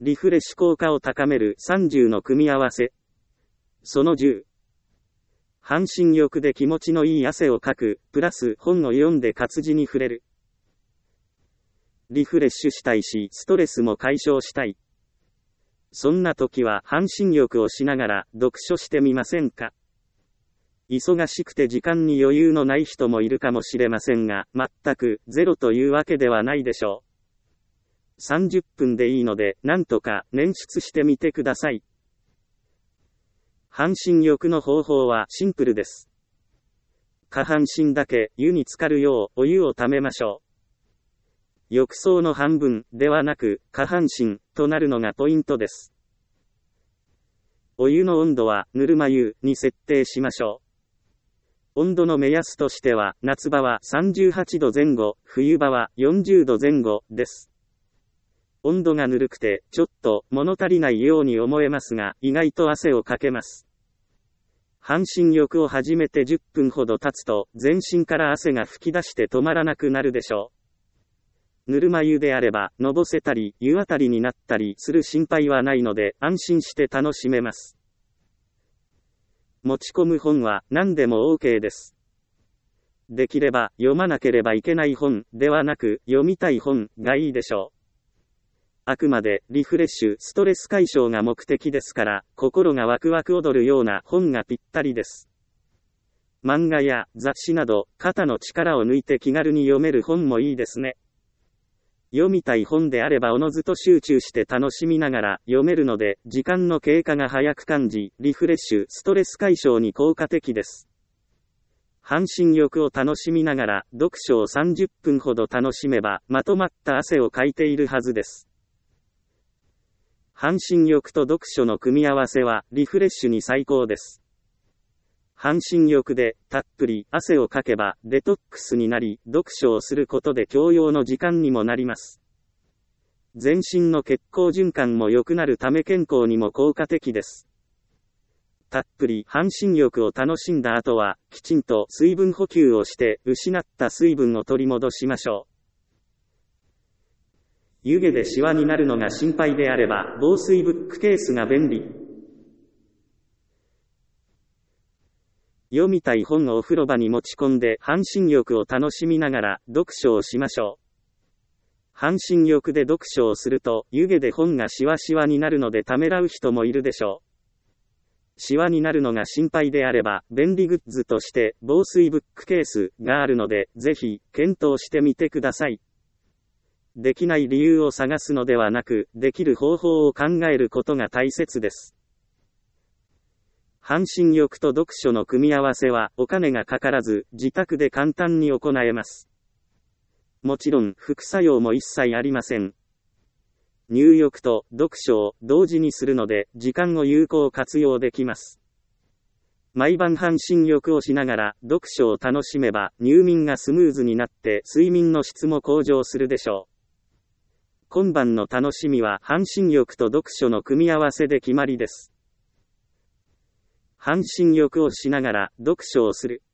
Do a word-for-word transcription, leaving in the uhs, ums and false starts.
リフレッシュ効果を高めるさんじゅうの組み合わせ。そのじゅう。半身浴で気持ちのいい汗をかく、プラス本を読んで活字に触れる。リフレッシュしたいし、ストレスも解消したい。そんな時は半身浴をしながら読書してみませんか？忙しくて時間に余裕のない人もいるかもしれませんが、全くゼロというわけではないでしょう。さんじゅっぷんでいいので、なんとか捻出してみてください。半身浴の方法はシンプルです。下半身だけ湯に浸かるようお湯をためましょう。浴槽の半分ではなく下半身となるのがポイントです。お湯の温度はぬるま湯に設定しましょう。温度の目安としては夏場はさんじゅうはちどぜん後、冬場はよんじゅうどぜん後です。温度がぬるくてちょっと物足りないように思えますが、意外と汗をかけます。半身浴を始めてじゅっぷんほど経つと全身から汗が吹き出して止まらなくなるでしょう。ぬるま湯であればのぼせたり湯あたりになったりする心配はないので安心して楽しめます。持ち込む本は何でも OK です。できれば読まなければいけない本ではなく読みたい本がいいでしょう。あくまでリフレッシュ、ストレス解消が目的ですから、心がワクワク踊るような本がぴったりです。漫画や雑誌など、肩の力を抜いて気軽に読める本もいいですね。読みたい本であればおのずと集中して楽しみながら読めるので、時間の経過が早く感じ、リフレッシュ、ストレス解消に効果的です。半身浴を楽しみながら、読書をさんじゅっぷんほど楽しめば、まとまった汗をかいているはずです。半身浴と読書の組み合わせはリフレッシュに最高です。半身浴でたっぷり汗をかけばデトックスになり、読書をすることで教養の時間にもなります。全身の血行循環も良くなるため健康にも効果的です。たっぷり半身浴を楽しんだ後は、きちんと水分補給をして失った水分を取り戻しましょう。湯気でシワになるのが心配であれば、防水ブックケースが便利。読みたい本をお風呂場に持ち込んで半身浴を楽しみながら読書をしましょう。半身浴で読書をすると湯気で本がシワシワになるのでためらう人もいるでしょう。シワになるのが心配であれば便利グッズとして防水ブックケースがあるのでぜひ検討してみてください。できない理由を探すのではなく、できる方法を考えることが大切です。半身浴と読書の組み合わせはお金がかからず、自宅で簡単に行えます。もちろん副作用も一切ありません。入浴と読書を同時にするので、時間を有効活用できます。毎晩半身浴をしながら読書を楽しめば入眠がスムーズになって睡眠の質も向上するでしょう。今晩の楽しみは半身浴と読書の組み合わせで決まりです。半身浴をしながら読書をする。